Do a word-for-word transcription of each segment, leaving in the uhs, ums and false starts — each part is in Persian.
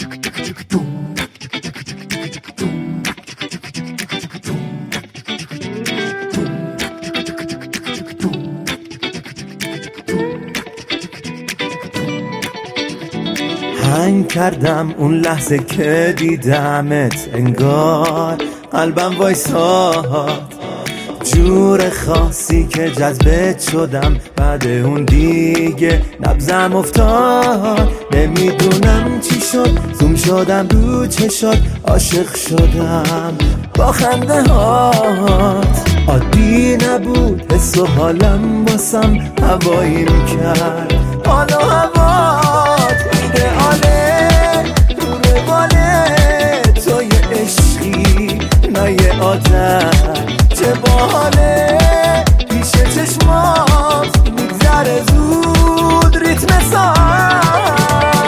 هنگ کردم اون لحظه که دیدمت، انگار قلبم وایساد جور خاصی که جذبت شدم. بعد اون دیگه نبضم افتاد، نمیدونم چی شد، زوم شدم رو چشات، عاشق شدم با خنده هات. عادی نبود حس و حالم واسم هوایی میکرد، حال و هوات ایدئاله رو رواله. تو یه عشقی نه یه عادت، چه باحاله پیش چشمات میگذره زود ریتم ساعت.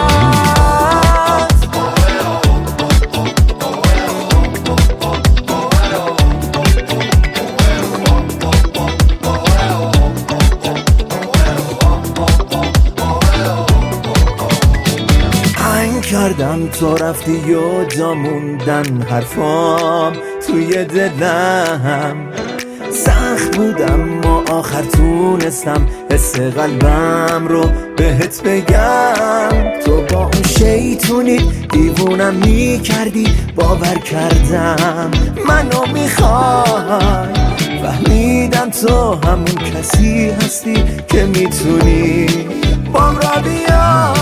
هنگ کردم تو رفتی و جا موندن حرفام توی دلم. سخت بودم ما آخر تونستم حس قلبم رو بهت بگم. تو با اون شیطونی دیوونم میکردی، باور کردم منو میخوای. فهمیدم تو همون کسی هستی که میتونی بام را بیای.